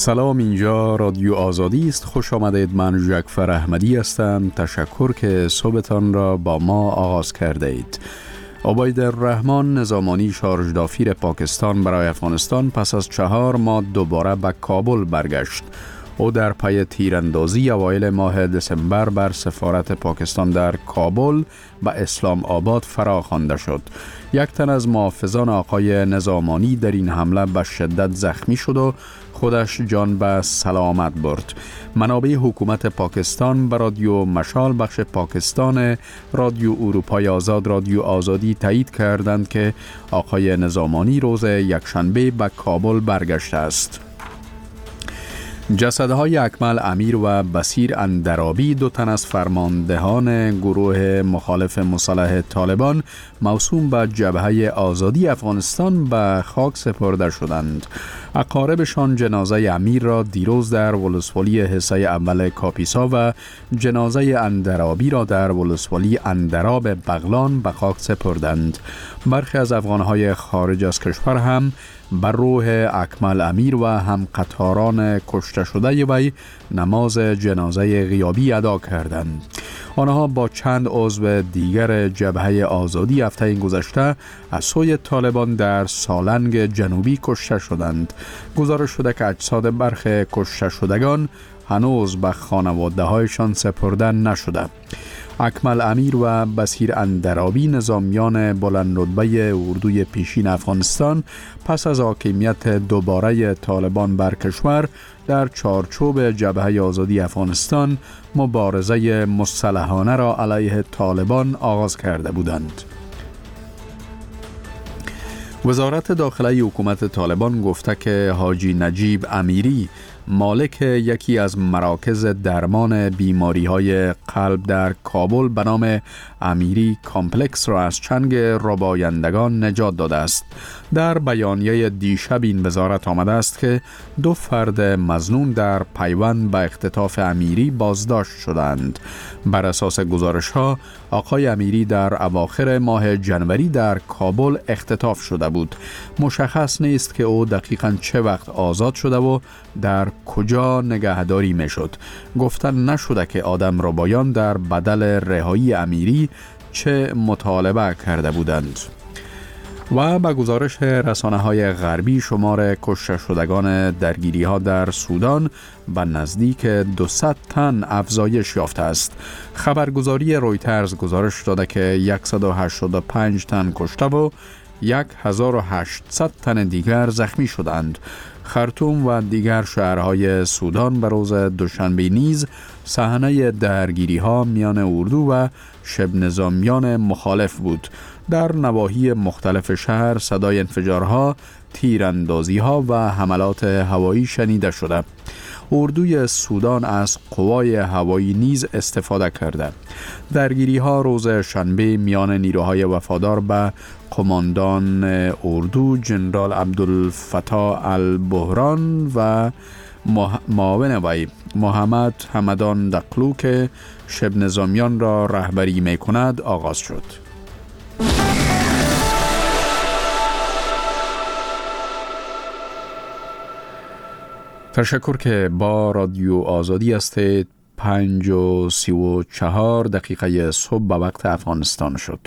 سلام، اینجا رادیو آزادی است. خوش آمدید. من جعفر احمدی هستم. تشکر که صبحتان را با ما آغاز کرده اید. عبیدالرحمن نظامانی شارژدافیر پاکستان برای افغانستان پس از 4 ماه دوباره به کابل برگشت. او در پی تیراندازی اوایل ماه دسامبر بر سفارت پاکستان در کابل و اسلام آباد فرا خوانده شد. یک تن از محافظان آقای نظامانی در این حمله به شدت زخمی شد و خودش جان به سلامت برد. منابع حکومت پاکستان به رادیو مشال بخش پاکستان رادیو اروپای آزاد رادیو آزادی تایید کردند که آقای نظامانی روز یکشنبه به کابل برگشته است. جسدهای اکمل امیر و بصیر اندرابی، 2 تن از فرماندهان گروه مخالف مسلح طالبان موسوم به جبهه آزادی افغانستان به خاک سپرده شدند. اقاربشان جنازه امیر را دیروز در ولسوالی حصه اول کاپیسا و جنازه اندرابی را در ولسوالی اندراب بغلان به خاک سپردند. برخی از افغانهای خارج از کشور هم بر روح اکمل امیر و هم قطاران کشته شده وی نماز جنازه غیابی ادا کردند. آنها با چند عضو دیگر جبهه آزادی هفته گذشته از سوی طالبان در سالنگ جنوبی کشته شدند. گزارش شده که اجساد برخی کشته شدگان هنوز به خانواده هایشان سپرده نشده. اکمل امیر و بصیر اندرابی نظامیان بلند رتبه اردوی پیشین افغانستان پس از حاکمیت دوباره طالبان بر کشور در چارچوب جبهه آزادی افغانستان مبارزه مسلحانه را علیه طالبان آغاز کرده بودند. وزارت داخلی حکومت طالبان گفته که حاجی نجیب امیری، مالک یکی از مراکز درمان بیماری‌های قلب در کابل به نام امیری کامپلکس را از چنگ ربایندگان نجات داده است. در بیانیه دیشب این وزارت آمده است که 2 فرد مظنون در پیوند به اختطاف امیری بازداشت شدند. بر اساس گزارش‌ها آقای امیری در اواخر ماه جنوری در کابل اختطاف شده بود. مشخص نیست که او دقیقاً چه وقت آزاد شده و در کجا نگهداری میشد. گفتن نشده که آدم ربایان در بدل رهایی امیری چه مطالبه کرده بودند. و به گزارش رسانه‌های غربی شمار کشته شدگان درگیری‌ها در سودان به نزدیک 200 تن افزایش یافته است. خبرگزاری رویترز گزارش داده که 185 تن کشته و 1800 تن دیگر زخمی شدند. خرطوم و دیگر شهرهای سودان به روز دوشنبه نیز صحنه درگیری‌ها میان اردو و شبه نظامیان مخالف بود. در نواحی مختلف شهر صدای انفجارها، تیراندازی‌ها و حملات هوایی شنیده شده. اردوی سودان از قوای هوایی نیز استفاده کرده. درگیری‌ها روز شنبه میان نیروهای وفادار به قماندان اردو جنرال عبدالفتاح البحران و معاون وی محمد حمدان دقلو که شبه نظامیان را رهبری می‌کند آغاز شد. تشکر که با رادیو آزادی هستید. 5:34 صبح به وقت افغانستان شد.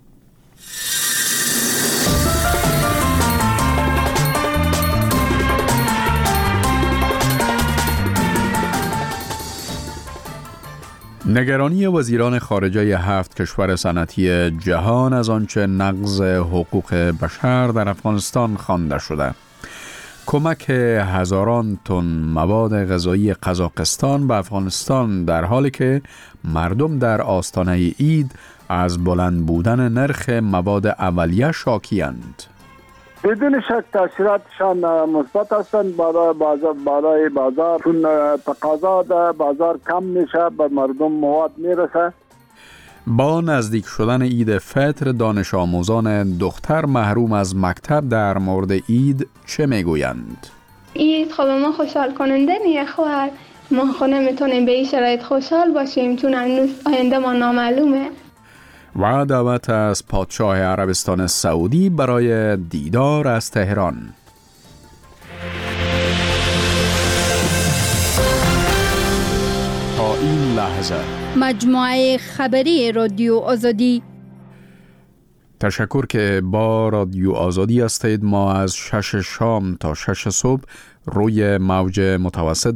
نگرانی وزیران خارجه 7 کشور صنعتی جهان از آنچه نقض حقوق بشر در افغانستان خوانده شده. کمک هزاران تن مواد غذایی قزاقستان به افغانستان در حالی که مردم در آستانه عید از بلند بودن نرخ مواد اولیه شاکی‌اند. بدون شک تاثیراتشان مثبت هستند. برای بازار چون تقاضا در بازار کم میشه به مردم مواد میرسه. با نزدیک شدن عید فطر دانش آموزان دختر محروم از مکتب در مورد عید چه میگویند؟ عید خب ما خوشحال کننده نیه خواهر. ما خود نمیتونیم به این شرایط خوشحال باشیم چون هنوز آینده ما نامعلومه. و دعوت از پادشاه عربستان سعودی برای دیدار از تهران. این لحظه. مجموعه خبری رادیو آزادی. تشکر که با رادیو آزادی هستید. ما از 6 شام تا 6 صبح روی موج متوسط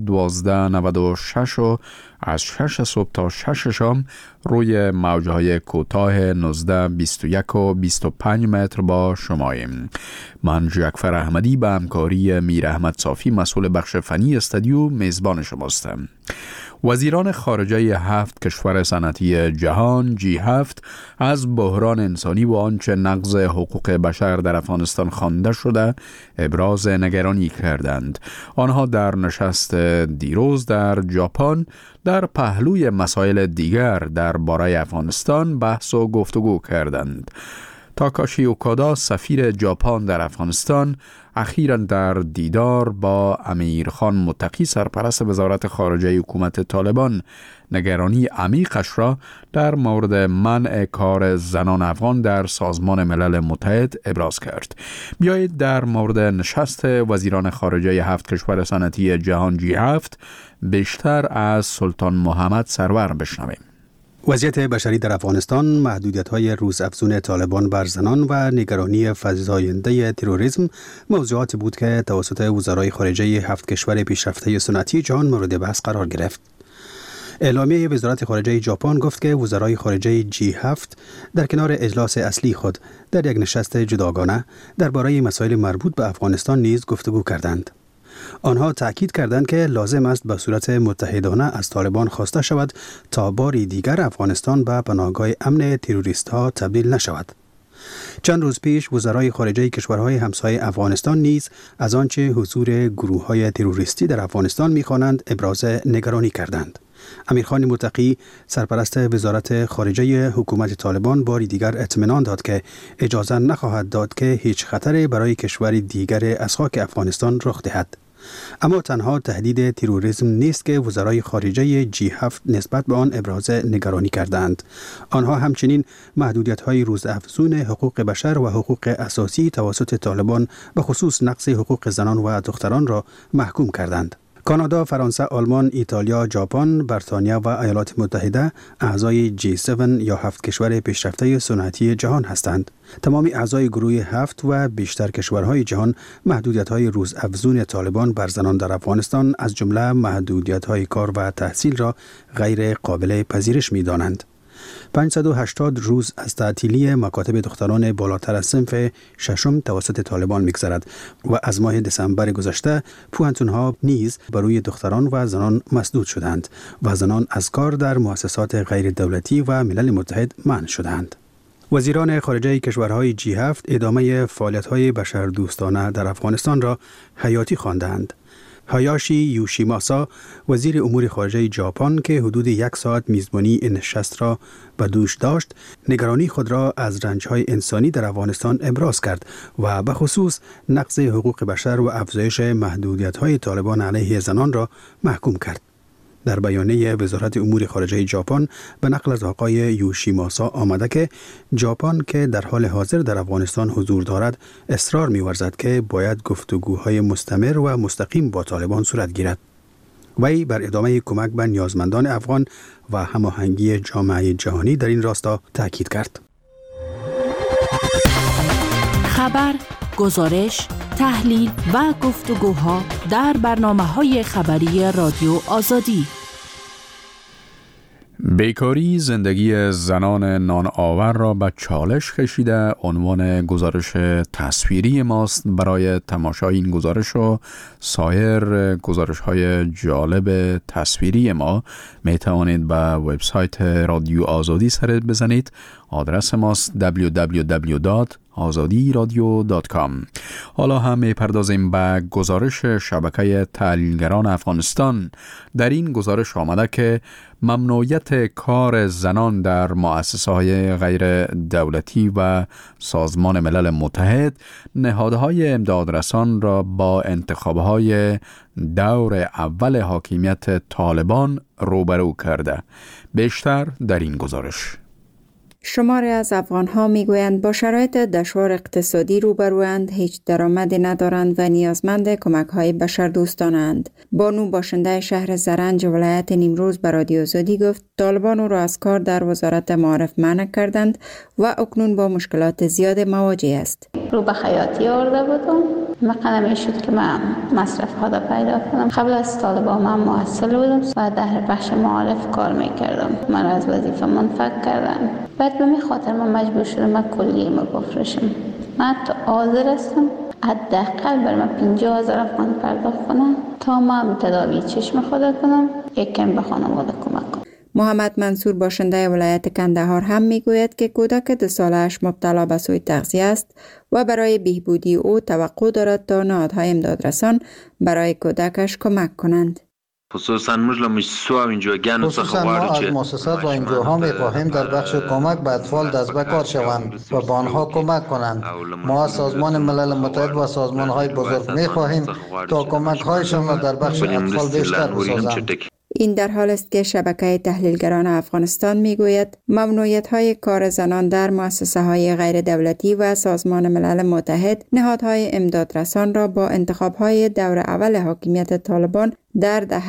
1296 و از 6 صبح تا 6 شام روی موجهای کوتاه 19، 21 و 25 متر با شماییم. من جعفر احمدی به همکاری میر احمد صافی مسئول بخش فنی استودیو میزبان شماستم. وزیران خارجه 7 کشور صنعتی جهان G7 از بحران انسانی و آنچه نقض حقوق بشر در افغانستان خوانده شده ابراز نگرانی کردند. آنها در نشست دیروز در ژاپن در پهلوی مسائل دیگر درباره افغانستان بحث و گفتگو کردند. تاکاشی اوکادا سفیر ژاپن در افغانستان اخیراً در دیدار با امیرخان متقی سرپرست وزارت خارجه حکومت طالبان نگرانی عمیقش را در مورد منع کار زنان افغان در سازمان ملل متحد ابراز کرد. بیایید در مورد نشست وزیران خارجه 7 کشور صنعتی جهان G7 بیشتر از سلطان محمد سرور بشنویم. وضعیت بشری در افغانستان، محدودیت‌های روزافزون طالبان بر زنان و نگرانی فزاینده تروریسم موضوعاتی بود که توسط وزرای خارجه 7 کشور پیشرفته صنعتی جهان مورد بحث قرار گرفت. اعلامیه وزارت خارجه ژاپن گفت که وزرای خارجه G7 در کنار اجلاس اصلی خود در یک نشست جداگانه درباره مسائل مربوط به افغانستان نیز گفتگو کردند. آنها تأکید کردند که لازم است به صورت متحدانه از طالبان خواسته شود تا باری دیگر افغانستان به پناهگاه امن تروریست‌ها تبدیل نشود. چند روز پیش وزرای خارجه کشورهای همسایه افغانستان نیز از آنچه حضور گروه‌های تروریستی در افغانستان می‌خوانند ابراز نگرانی کردند. امیرخان متقی سرپرست وزارت خارجه حکومت طالبان باری دیگر اطمینان داد که اجازه نخواهد داد که هیچ خطری برای کشور دیگر از خاک افغانستان رخ دهد. اما تنها تهدید تروریسم نیست که وزرای خارجه G7 نسبت به آن ابراز نگرانی کردند. آنها همچنین محدودیت‌های روزافزون حقوق بشر و حقوق اساسی توسط طالبان به خصوص نقض حقوق زنان و دختران را محکوم کردند. کانادا، فرانسه، آلمان، ایتالیا، ژاپن، بریتانیا و ایالات متحده اعضای G7 یا 7 کشور پیشرفته صنعتی جهان هستند. تمام اعضای گروه 7 و بیشتر کشورهای جهان محدودیت‌های روزافزون طالبان بر زنان در افغانستان از جمله محدودیت‌های کار و تحصیل را غیر قابل پذیرش می‌دانند. 580 روز از تعطیلی مکاتب دختران بالاتر از صنف ششم توسط طالبان می‌گذرد و از ماه دسامبر گذشته پوهنتون‌ها نیز برای دختران و زنان مسدود شدند و زنان از کار در مؤسسات غیر دولتی و ملل متحد منع شدند. وزیران خارجه کشورهای G7 ادامه فعالیت‌های بشردوستانه در افغانستان را حیاتی خواندند. هایاشی یوشیماسا وزیر امور خارجه ژاپن که حدود 1 ساعت میزبانی این نشست را به دوش داشت، نگرانی خود را از رنج‌های انسانی در افغانستان ابراز کرد و به خصوص نقض حقوق بشر و افزایش محدودیت‌های طالبان علیه زنان را محکوم کرد. در بیانیه وزارت امور خارجه ژاپن به نقل از آقای یوشیماسا آمده که ژاپن که در حال حاضر در افغانستان حضور دارد اصرار می‌ورزد که باید گفتگوهای مستمر و مستقیم با طالبان صورت گیرد. وی بر ادامه کمک به نیازمندان افغان و هماهنگی جامعه جهانی در این راستا تاکید کرد. خبر، گزارش، تحلیل و گفتگوها در برنامه‌های خبری رادیو آزادی. بیکاری زندگی زنان نان‌آور را به چالش کشیده عنوان گزارش تصویری ماست. برای تماشای این گزارش و سایر گزارش‌های جالب تصویری ما می توانید به وبسایت رادیو آزادی سر بزنید. آدرس ماست www.azadiradio.com. حالا هم می‌پردازیم به گزارش شبکه تحلیلگران افغانستان. در این گزارش آمده که ممنوعیت کار زنان در مؤسسه‌های غیر دولتی و سازمان ملل متحد نهادهای امدادرسان را با انتخاب‌های دور اول حاکمیت طالبان روبرو کرده. بیشتر در این گزارش. شماری از افغان‌ها می‌گویند با شرایط دشوار اقتصادی روبروند، هیچ درآمدی ندارند و نیازمند کمک‌های بشردوستانند. بانو باشنده شهر زرنج ولایت نیمروز به رادیو آزادی گفت طالبان او را از کار در وزارت معارف منع کردند و اکنون با مشکلات زیاد مواجه است. رو به خیاطی آورده بودم. مقدمه شد که من مصرف ها پیدا کنم. قبل از طالبان من محصل بودم و در بخش معارف کار میکردم. من از وظیفه منفک کردن. بعد به خاطر من مجبور شدم من کلیه ما بفروشم. من تا حاضر هستم حداقل بر من 50,000 افغان پرداخت کنم تا من تداوی چشم خود کنم، یک کم به خانواده کمک کنم. محمد منصور باشنده ولایت کندهار هم میگوید که کودک 2 سالش مبتلا به سوء تغذیه است و برای بهبودی او توقع دارد تا نهادهای امدادرسان برای کودکش کمک کنند. خصوصا ما از مؤسسات و انجوها می‌خواهیم در بخش کمک به اطفال دست به کار شوند و به آنها کمک کنند. ما از سازمان ملل متحد و سازمان‌های بزرگ می‌خواهیم تا کمک‌هایشان را در بخش اطفال بیشتر بسازند. این در حال است که شبکه تحلیلگران افغانستان میگوید ممنوعیت‌های کار زنان در مؤسسه‌های غیر دولتی و سازمان ملل متحد نهادهای امدادرسان را با انتخاب‌های دور اول حاکمیت طالبان در دهه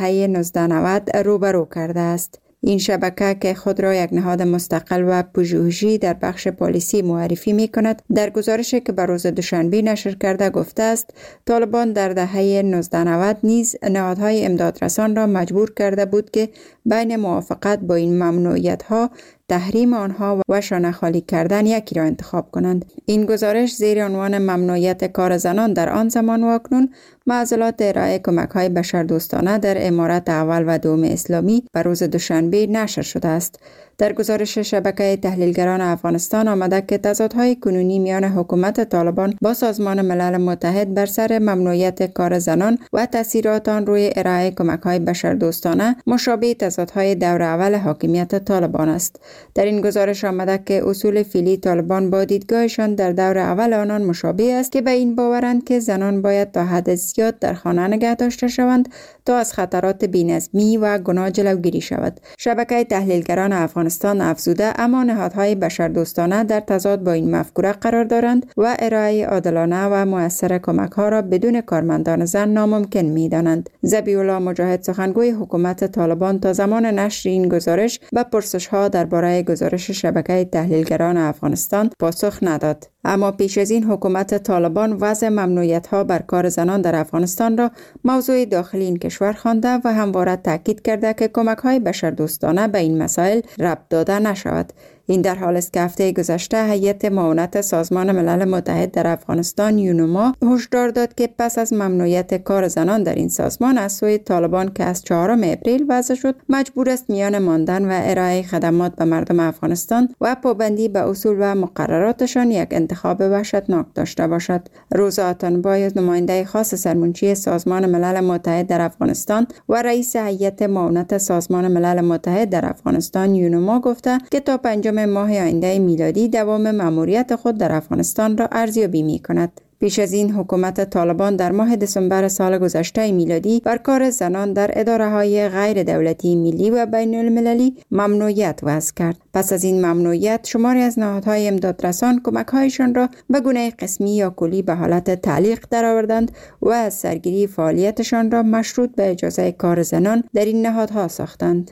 1990 روبرو کرده است. این شبکه که خود را یک نهاد مستقل و پژوهشی در بخش پالیسی معرفی می کند، در گزارشی که به روز دوشنبه نشر کرده گفته است طالبان در دهه 1990 نیز نهادهای امدادرسان را مجبور کرده بود که بین موافقت با این ممنوعیت‌ها، تحریم آنها و شانه خالی کردن یکی را انتخاب کنند. این گزارش زیر عنوان ممنوعیت کار زنان در آن زمان و اکنون معضلات ارائه کمک‌های بشردوستانه در امارت اول و دوم اسلامی به روز دوشنبه نشر شده است. در گزارش شبکه تحلیلگران افغانستان آمده که تضادهای کنونی میان حکومت طالبان با سازمان ملل متحد بر سر ممنوعیت کار زنان و تاثیرات آن روی ارائه کمک‌های بشردوستانه مشابه تضادهای دور اول حاکمیت طالبان است. در این گزارش آمده که اصول فعلی طالبان با دیدگاهشان در دور اول آنان مشابه است که به این باورند که زنان باید تا حد زیاد در خانه نگه داشته شوند تا از خطرات بی‌نظمی و گناه جلوگیری شود. شبکه تحلیلگران افغانستان افزوده اما نهادهای بشردوستانه در تضاد با این مفکوره قرار دارند و ارائه عادلانه و مؤثر کمک‌ها را بدون کارمندان زن ناممکن می‌دانند. ذبیح الله مجاهد سخنگوی حکومت طالبان تا زمان نشر این گزارش به پرسش‌ها درباره گزارش شبکه تحلیلگران افغانستان پاسخ نداد. اما پیش از این حکومت طالبان وضع ممنوعیت‌ها بر کار زنان در افغانستان را موضوع داخلی این کشور خوانده و همواره تاکید کرده که کمک‌های بشردوستانه به این مسائل ربط داده نشود. این در حال است که هفته گذشته هیئت معاونت سازمان ملل متحد در افغانستان یونما هشدار داد که پس از ممنوعیت کار زنان در این سازمان از سوی طالبان که از 4 اپریل وضع شد، مجبور است میان ماندن و ارائه خدمات به مردم افغانستان و پابندی به اصول و مقرراتشان یک انتخاب وحشتناک داشته باشد. روزا اتانبای نماینده خاص سرمنشی سازمان ملل متحد در افغانستان و رئیس هیئت معاونت سازمان ملل متحد در افغانستان یونما گفته که تا 5 ماه آینده میلادی دوام مأموریت خود در افغانستان را ارزیابی می‌کند. پیش از این حکومت طالبان در ماه دسامبر سال گذشته میلادی بر کار زنان در اداره‌های غیر دولتی ملی و بین المللی ممنوعیت وضع کرد. پس از این ممنوعیت شماری از نهادهای امدادرسان کمک‌هایشان را به گونه قسمی یا کلی به حالت تعلیق درآوردند و از سرگیری فعالیتشان را مشروط به اجازه کار زنان در این نهادها ساختند.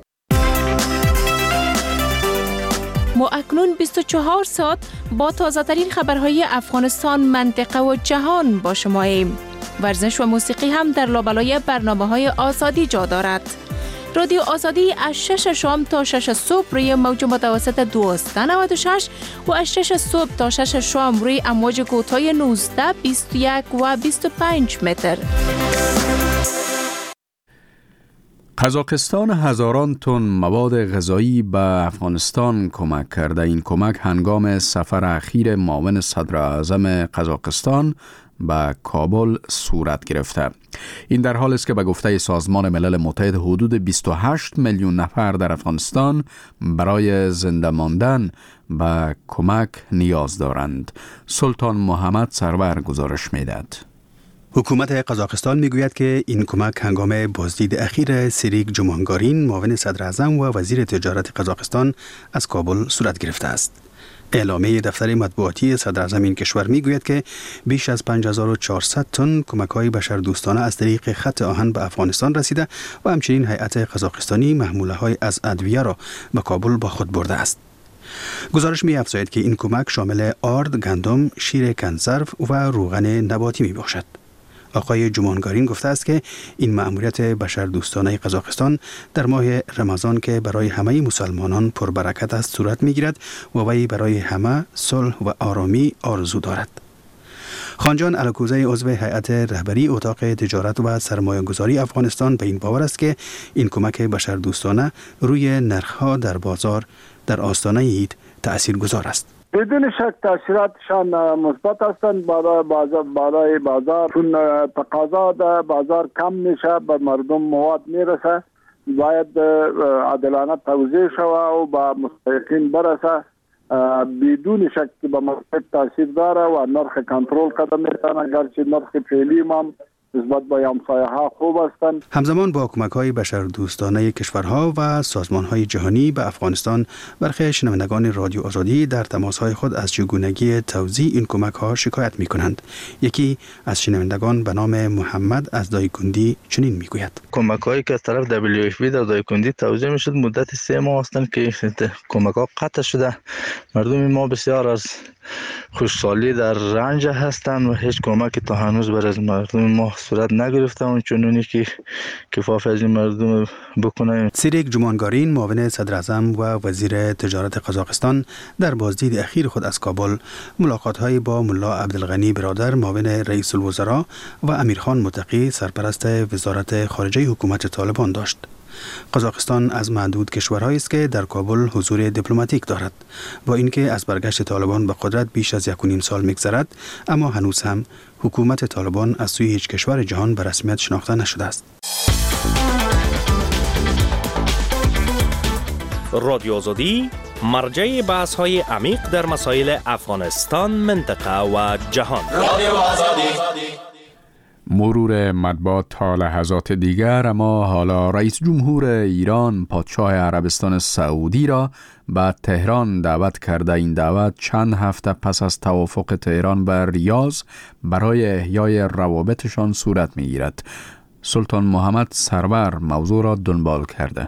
ما اکنون 24 ساعت با تازه‌ترین خبرهای افغانستان، منطقه و جهان با شماییم. ورزش و موسیقی هم در لابلای برنامه‌های آزادی جا دارد. رادیو آزادی از 6 شام تا 6 صبح روی موج متوسط 1296 و از 6 صبح تا 6 شام روی امواج کوتاه 19، 21 و 25 متر. قزاقستان هزاران تن مواد غذایی به افغانستان کمک کرده. این کمک هنگام سفر اخیر معاون صدر اعظم قزاقستان به کابل صورت گرفته. این در حال است که به گفته سازمان ملل متحد حدود 28 میلیون نفر در افغانستان برای زنده ماندن به کمک نیاز دارند. سلطان محمد سرور گزارش می‌دهد. حکومت قزاقستان میگوید که این کمک هنگام بازدید اخیر سیریک جمانگارین معاون صدر اعظم و وزیر تجارت قزاقستان از کابل صورت گرفته است. اعلامیه دفتر مطبوعاتی صدر اعظم این کشور میگوید که بیش از 5400 تن کمک‌های بشردوستانه از طریق خط آهن به افغانستان رسیده و همچنین هیئت قزاقستانی محموله‌های از ادویه را به کابل با خود برده است. گزارش می افزاید که این کمک شامل آرد، گندم، شیر کنسرو و روغن نباتی می باشد. آقای جمانگارین گفته است که این مأموریت بشردوستانه قزاقستان در ماه رمضان که برای همه مسلمانان پربرکت است صورت می گیرد و وی برای همه صلح و آرامی آرزو دارد. خانجان الکوزی عضو هیئت رهبری اتاق تجارت و سرمایه‌گذاری افغانستان به این باور است که این کمک بشردوستانه روی نرخ‌ها در بازار در آستانه عید تأثیرگذار است. بدون شک تاثیراتشان مثبت هستند برای بازار، چون تقاضا در بازار کم میشه، به مردم مواد میرسه، باید عادلانه توزیع شود و به مستحقین برسه. بدون شک که به مارکت تاثیر داره و نرخ کنترل قدم میتونه، اگرچه نرخ فعلی هم نسبت به همسایه‌ها خوب هستند. همزمان با کمک‌های بشردوستانه کشورها و سازمان‌های جهانی به افغانستان، برخی شنوندگان رادیو آزادی در تماس‌های خود از چگونگی توزیع این کمک‌ها شکایت می‌کنند. یکی از شنوندگان به نام محمد از دایکندی چنین می‌گوید: کمک‌هایی که از طرف WFP در دایکندی توزیع می‌شد مدت 3 ماه هستند که کمک‌ها قطع شده. مردم ما بسیار از خوشحالی در رنج هستند و هیچ کمکی تا هنوز برای مردم ما صورت نگرفته و چنونی که کفاف از این مردم بکنه. سیریک جمانگارین معاون صدر اعظم و وزیر تجارت قزاقستان در بازدید اخیر خود از کابل ملاقات‌های با ملا عبدالغنی برادر معاون رئیس الوزراء و امیرخان متقی سرپرست وزارت خارجه حکومت طالبان داشت. قزاقستان از معدود کشورهایی است که در کابل حضور دیپلماتیک دارد. با اینکه از برگشت طالبان به قدرت بیش از 1.5 سال می‌گذرد، اما هنوز هم حکومت طالبان از سوی هیچ کشور جهان به رسمیت شناخته نشده است. رادیو آزادی مرجع بحث‌های عمیق در مسائل افغانستان، منطقه و جهان. رادیو آزادی. مرور مطبوعات تا لحظات دیگر، اما حالا رئیس جمهور ایران پادشاه عربستان سعودی را به تهران دعوت کرده. این دعوت چند هفته پس از توافق تهران به ریاض برای احیای روابطشان صورت می‌گیرد. سلطان محمد سرور موضوع را دنبال کرده.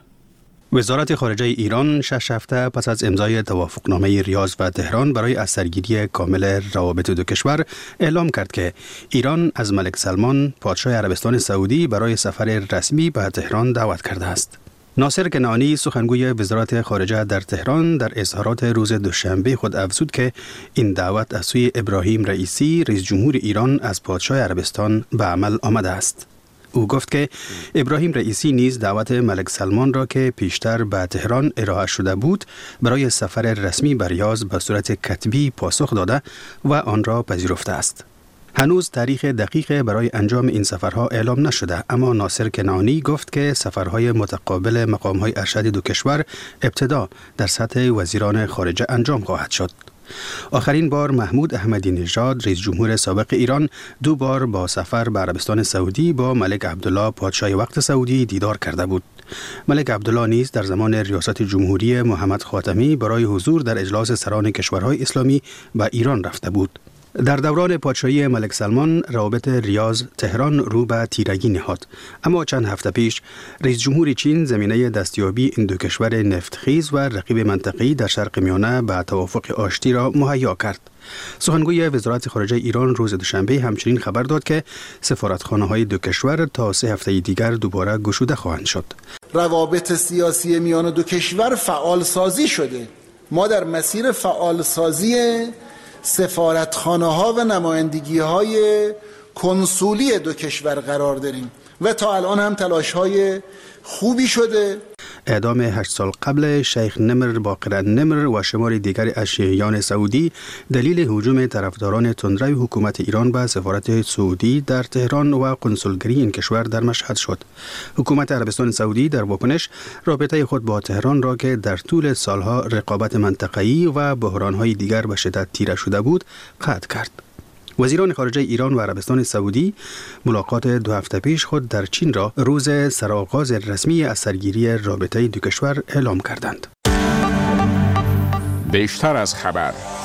وزارت خارجه ایران 6 هفته پس از امضای توافقنامه ریاض و تهران برای از سرگیری کامل روابط دو کشور اعلام کرد که ایران از ملک سلمان پادشاه عربستان سعودی برای سفر رسمی به تهران دعوت کرده است. ناصر کنعانی سخنگوی وزارت خارجه در تهران در اظهارات روز دوشنبه خود افزود که این دعوت از سوی ابراهیم رئیسی رئیس جمهور ایران از پادشاه عربستان به عمل آمده است. او گفت که ابراهیم رئیسی نیز دعوت ملک سلمان را که پیشتر به تهران ارائه شده بود برای سفر رسمی به ریاض به صورت کتبی پاسخ داده و آن را پذیرفته است. هنوز تاریخ دقیق برای انجام این سفرها اعلام نشده، اما ناصر کنعانی گفت که سفرهای متقابل مقامهای ارشد دو کشور ابتدا در سطح وزیران خارجه انجام خواهد شد. آخرین بار محمود احمدی نژاد رئیس جمهور سابق ایران 2 بار با سفر به عربستان سعودی با ملک عبدالله پادشاه وقت سعودی دیدار کرده بود. ملک عبدالله نیز در زمان ریاست جمهوری محمد خاتمی برای حضور در اجلاس سران کشورهای اسلامی به ایران رفته بود. در دوران پادشاهی ملک سلمان روابط ریاض تهران رو به تیرگی نهاد، اما چند هفته پیش رئیس جمهور چین زمینه دستیابی این دو کشور نفتخیز و رقیب منطقه‌ای در شرق میانه به توافق آشتی را مهیا کرد. سخنگوی وزارت خارجه ایران روز دوشنبه همچنین خبر داد که سفارتخانه‌های دو کشور تا 3 هفته دیگر دوباره گشوده خواهند شد. روابط سیاسی میان دو کشور فعال سازی شده. ما در مسیر فعال سازی سفارتخانه‌ها و نمایندگی‌های کنسولی دو کشور قرار داریم و تا الان هم تلاش‌های خوبی شده. اعدام 8 سال قبل شیخ نمر باقر نمر و شمار دیگر از شیعیان سعودی دلیل هجوم طرفداران تندروی حکومت ایران به سفارت سعودی در تهران و قنسولگری این کشور در مشهد شد. حکومت عربستان سعودی در واکنش رابطه خود با تهران را که در طول سالها رقابت منطقه‌ای و بحران‌های دیگر به شدت تیره شده بود قطع کرد. وزیران خارجه ایران و عربستان سعودی ملاقات 2 هفته پیش خود در چین را روز سرآغاز رسمی از سرگیری رابطه دو کشور اعلام کردند. بیشتر از خبر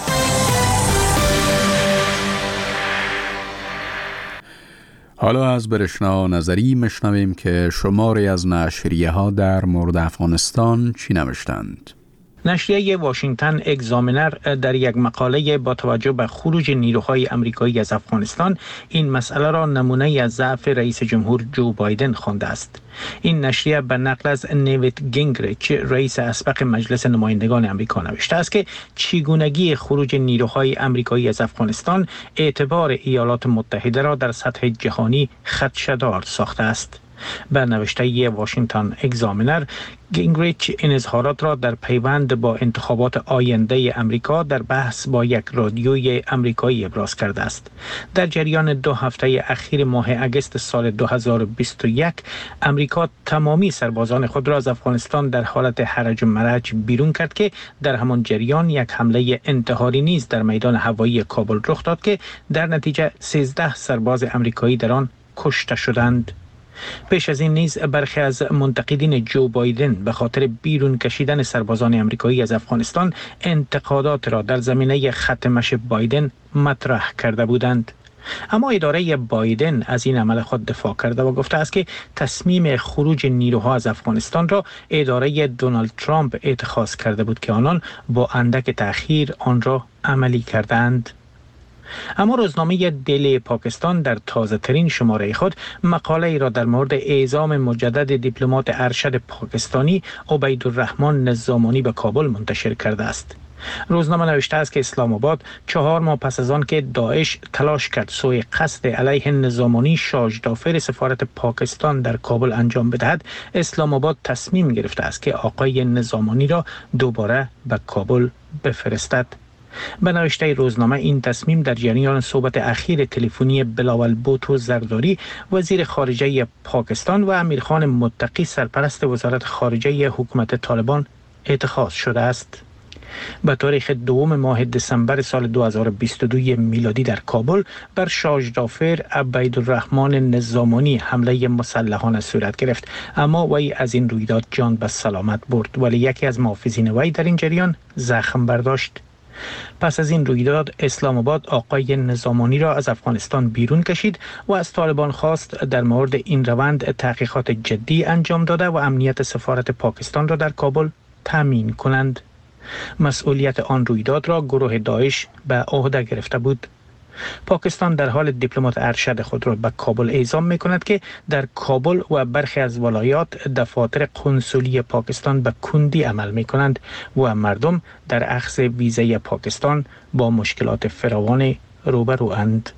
حالا از برشنا نظری مشنویم که شماری از نشریه ها در مورد افغانستان چی نوشتند. نشریه واشنگتن اگزامینر در یک مقاله با توجه به خروج نیروهای آمریکایی از افغانستان این مسئله را نمونه از ضعف رئیس جمهور جو بایدن خوانده است. این نشریه به نقل از نیویت گینگریچ رئیس اسبق مجلس نمایندگان آمریکا نوشته است که چگونگی خروج نیروهای آمریکایی از افغانستان اعتبار ایالات متحده را در سطح جهانی خدشه‌دار ساخته است. به نوشته واشنگتن اگزامینر، گینگریچ این اظهارات را در پیوند با انتخابات آینده امریکا در بحث با یک رادیوی امریکایی ابراز کرده است. در جریان 2 هفته اخیر ماه اگست سال 2021 امریکا تمامی سربازان خود را از افغانستان در حالت هرج و مرج بیرون کرد که در همان جریان یک حمله انتحاری نیز در میدان هوایی کابل رخ داد که در نتیجه 13 سرباز امریکایی در آن کشته شدند. پیش از این نیز برخی از منتقدین جو بایدن به خاطر بیرون کشیدن سربازان آمریکایی از افغانستان انتقادات را در زمینه خط مشی بایدن مطرح کرده بودند. اما اداره بایدن از این عمل خود دفاع کرده و گفته است که تصمیم خروج نیروها از افغانستان را اداره دونالد ترامپ اتخاذ کرده بود که آنان با اندک تأخیر آن را عملی کردند. اما روزنامه دیلی پاکستان در تازه ترین شماره خود مقاله ای را در مورد اعزام مجدد دیپلمات ارشد پاکستانی عبیدالرحمن نظامانی به کابل منتشر کرده است. روزنامه نوشته است که اسلام آباد 4 ماه پس از آن که داعش تلاش کرد سوی قصد علیه نظامانی شاجدافر سفارت پاکستان در کابل انجام بدهد، اسلام آباد تصمیم گرفته است که آقای نظامانی را دوباره به کابل بفرستد. به نوشته روزنامه این تصمیم در جریان صحبت اخیر تلفنی بلاول بوتو زرداری وزیر خارجه پاکستان و امیرخان متقی سرپرست وزارت خارجه حکومت طالبان اتخاذ شده است. به تاریخ 2 ماه دسامبر سال 2022 میلادی در کابل بر شاجدافر عبیدالرحمن نظامانی حمله مسلحانه صورت گرفت، اما وی از این رویداد جان به سلامت برد، ولی یکی از محافظین وی در این جریان زخم برداشت. پس از این رویداد اسلام آباد آقای نظامانی را از افغانستان بیرون کشید و از طالبان خواست در مورد این روند تحقیقات جدی انجام داده و امنیت سفارت پاکستان را در کابل تامین کنند. مسئولیت آن رویداد را گروه داعش به عهده گرفته بود. پاکستان در حال دیپلمات ارشد خود را به کابل اعزام می کند که در کابل و برخی از ولایات دفاتر قنسولی پاکستان به کندی عمل می کنند و مردم در اخذ ویزای پاکستان با مشکلات فراوان روبروند.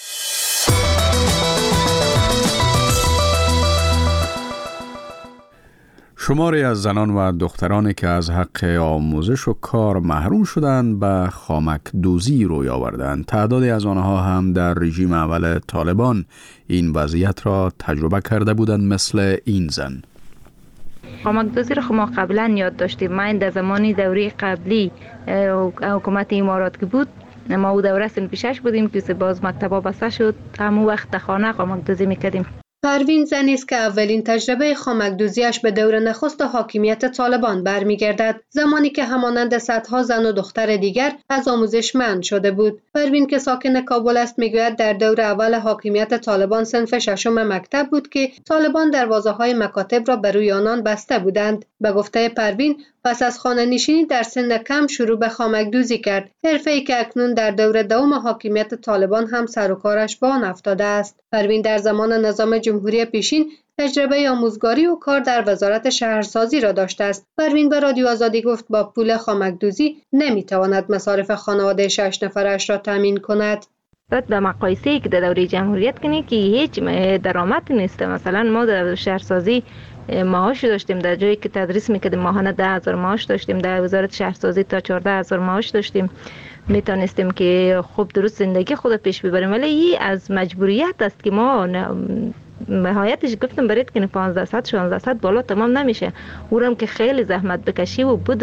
شماری از زنان و دخترانی که از حق آموزش و کار محروم شدند به خامک دوزی روی آوردند. تعدادی از آنها هم در رژیم اول طالبان این وضعیت را تجربه کرده بودند، مثل این زن. خامک دوزی را ما قبلا یاد داشتیم. من در زمانی دوره قبلی حکومت امارات که بود، ما او دوره سن پیشش بودیم که باز مکتبا بسته شد، همون وقت خانه خامک دوزی میکردیم. پروین زنی است که اولین تجربه خامک‌دوزی‌اش به دور نخست حاکمیت طالبان برمیگردد، زمانی که همانند صدها زن و دختر دیگر از آموزش منع شده بود. پروین که ساکن کابل است میگوید در دور اول حاکمیت طالبان صنف 6 مکتب بود که طالبان دروازه‌های مکاتب را بر روی آنان بسته بودند. به گفته پروین پس از خانه‌نشینی در سن کم شروع به خامک‌دوزی کرد، حرفه‌ای که اکنون در دور دوم حاکمیت طالبان هم سر و کارش به آن افتاده است. پروین در زمان نظام جمهوری پیشین تجربه آموزگاری و کار در وزارت شهرسازی را داشته است. پروین به رادیو آزادی گفت با پول خامک‌دوزی نمیتواند مصارف خانواده 6 نفرش را تامین کند. به مقایسه‌ای که در دوره جمهوریت کنی که هیچ درآمد نیست. مثلا ما در شهرسازی معاش داشتیم، در جایی که تدریس میکردیم ماهانه 10,000 معاش داشتیم، در وزارت شهرسازی تا 14,000 معاش داشتیم، میتونستیم که خوب درست زندگی خود پیش ببریم. ولی این از مجبوریت است که ما نهایتش گفتم برید که 1500 1600 بالا تمام نمیشه، اونم که خیلی زحمت بکشی و بدوزی.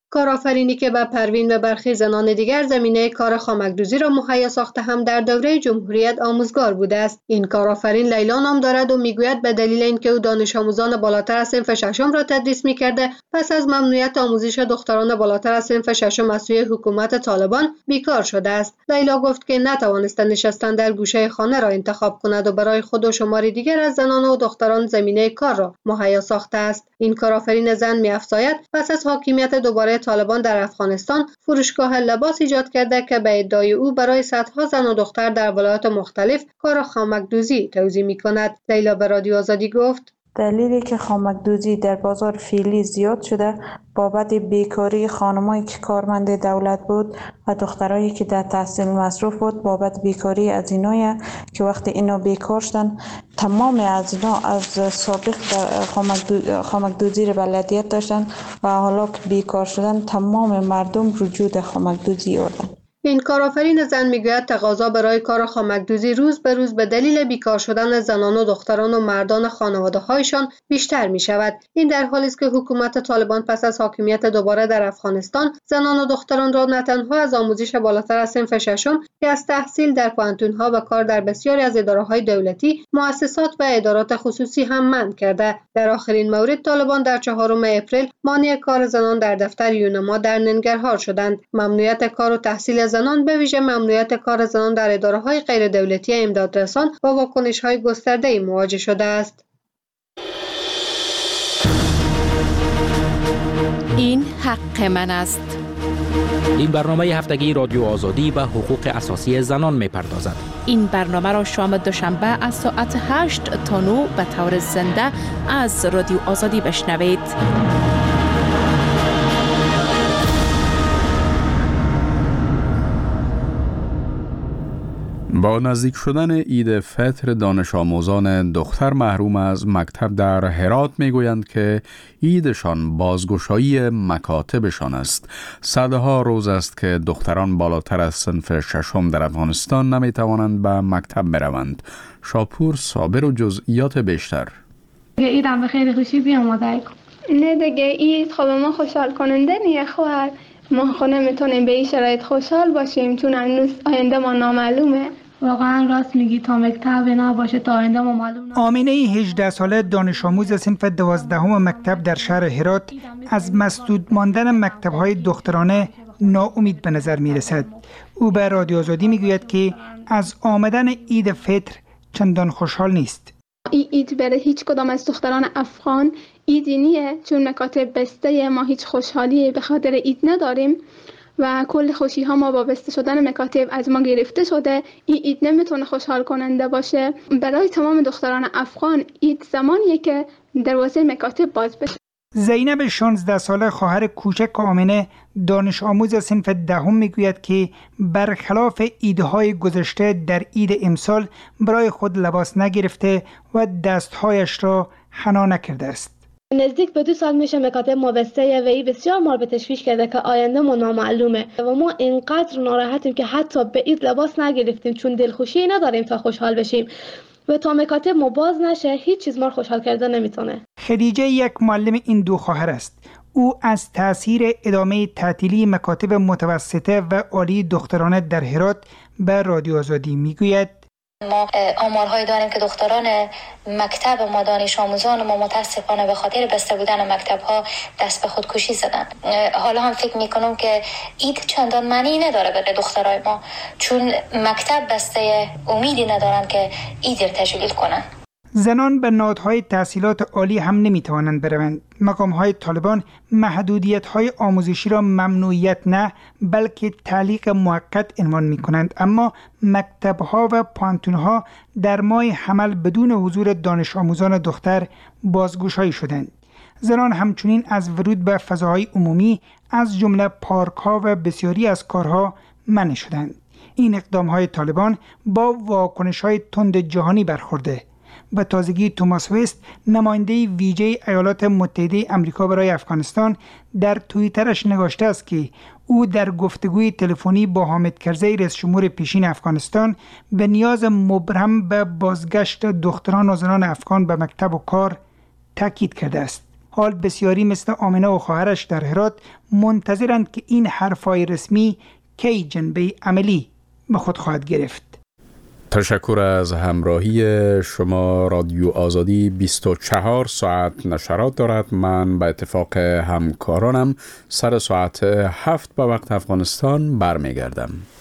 کارآفرینی که به پروین و برخی زنان دیگر زمینه کار خامک‌دوزی را مهیا ساخته هم در دوره جمهوریت آموزگار بوده است. این کارآفرین لیلا نام دارد و میگوید به دلیل اینکه او دانش آموزان بالاتر از صنف ششم را تدریس می‌کرده، پس از ممنوعیت آموزش دختران بالاتر از صنف ششم از سوی حکومت طالبان بیکار شده است. لیلا گفت که نتوانسته نشستن در گوشه خانه را انتخاب کند و برای خود و شماری دیگر از زنان و دختران زمینه کار را مهیا ساخته است. این کارآفرین زن می‌افزاید پس از حاکمیت دوباره طالبان در افغانستان فروشگاه لباس ایجاد کرده که به ادعای او برای صدها زن و دختر در ولایات مختلف کار خامک‌دوزی توزیع می‌کند. لیلا به رادیو آزادی گفت دلیلی که خامک‌دوزی در بازار فعلی زیاد شده بابت بیکاری خانمایی که کارمند دولت بود و دخترایی که در تحصیل مصروف بود بابت بیکاری از اینایی که وقتی اینا بیکار شدن تمام از اینا از سابق در خامک‌دوزی را بلدیت داشتن و حالا که بیکار شدن تمام مردم رجوع در خامک‌دوزی آوردن. این کارآفرین زن میگوید تقاضا برای کار خامک‌دوزی روز به روز به دلیل بیکار شدن زنان و دختران و مردان خانواده‌هایشان بیشتر می شود. این در حالی است که حکومت طالبان پس از حاکمیت دوباره در افغانستان زنان و دختران را نه تنها از آموزش بالاتر از صنف ششم که از تحصیل در پوهنتون‌ها و کار در بسیاری از اداره‌های دولتی، مؤسسات و ادارات خصوصی هم منع کرده. در آخرین مورد طالبان در 4 اپریل مانع کار زنان در دفتر یونما در ننگرهار شدند. ممنوعیت کار و تحصیل زنان به ویژه ممنوعیت کار زنان در اداره‌های غیر دولتی امدادرسان با واکنش‌های گسترده‌ای مواجه شده است. این حق من است. این برنامه هفتگی رادیو آزادی به حقوق اساسی زنان می‌پردازد. این برنامه را شام دوشنبه از ساعت 8 تا 9 به طور زنده از رادیو آزادی بشنوید. با نزدیک شدن عید فطر دانش آموزان دختر محروم از مکتب در هرات میگویند که عیدشان بازگشایی مکاتبشان است. صدها روز است که دختران بالاتر از صنف ششم در افغانستان نمیتوانند به مکتب بروند. شاپور صابر و جزئیات بیشتر. عیدم به خیلی خوشی بیاماده کن. نه دیگه عید خب ما خوشحال کننده نیه خواهر. ما خونه میتونیم به این شرایط خوشحال باشیم چون هنوز آینده ما نامعلومه. واقعا راست میگی تا مکتب نباشه تا آینده ما معلوم نباشه. آمینه 18 ساله دانش آموز صنف 12 مکتب در شهر هرات از مسدود ماندن مکتب‌های دخترانه ناامید به نظر میرسد. او به رادیو آزادی میگوید که از آمدن عید فطر چندان خوشحال نیست. این عید برای هیچ کدام از دختران افغان عیدی نیه چون مکاتب بسته، ما هیچ خوشحالی به خاطر عید نداریم و کل خوشی ها ما با بسته شدن مکاتب از ما گرفته شده. این عید نمیتونه خوشحال کننده باشه. برای تمام دختران افغان عید زمانیه که دروازه مکاتب باز بشه. زینب 16 ساله خواهر کوچک آمینه دانش آموز صنف 10 میگوید که برخلاف عیدهای گذشته در عید امسال برای خود لباس نگرفته و دستهایش را حنا نکرده است. نزدیک به 2 سال میشه مکاتب ما بسته و این بسیار ما رو به تشویش کرده که آینده ما نامعلومه و ما اینقدر ناراحتیم که حتی به عید لباس نگرفتیم چون دلخوشی نداریم تا خوشحال بشیم و تا مکاتب ما باز نشه هیچ چیز ما رو خوشحال کرده نمیتونه. خدیجه یک معلم این 2 خواهر است. او از تأثیر ادامه تعطیلی مکاتب متوسطه و عالی دخترانه در هرات به رادیو آزادی میگوید ما آمارهایی داریم که دختران مکتب ما دانش آموزان ما متاسفانه به خاطر بسته بودن مکتب ها دست به خودکشی زدن. حالا هم فکر میکنم که عید چندان معنی نداره برای دخترای ما چون مکتب بسته امیدی ندارن که عید رو تجلیل کنن. زنان به نهادهای تحصیلات عالی هم نمیتوانند بروند. مقامهای طالبان محدودیت‌های آموزشی را ممنوعیت نه بلکه تعلیق موقت عنوان می‌کنند، اما مکتب‌ها و پانتون‌ها در ماه حمل بدون حضور دانش آموزان دختر بازگشایی شدند. زنان همچنین از ورود به فضاهای عمومی از جمله پارک‌ها و بسیاری از کارها منع شدند. این اقدام‌های طالبان با واکنش‌های تند جهانی برخورده. به تازگی توماس وست نماینده ویژه ایالات متحده آمریکا برای افغانستان در توییترش نوشته است که او در گفتگوی تلفنی با حامد کرزی رئیس جمهور پیشین افغانستان به نیاز مبرم به بازگشت دختران و زنان افغان به مکتب و کار تاکید کرده است. حال بسیاری مثل آمنه و خواهرش در هرات منتظرند که این حرفای رسمی کی جنبه عملی به خود خواهد گرفت. تشکر از همراهی شما. رادیو آزادی 24 ساعت نشرات دارد. من به اتفاق همکارانم سر ساعت 7 به وقت افغانستان برمیگردم.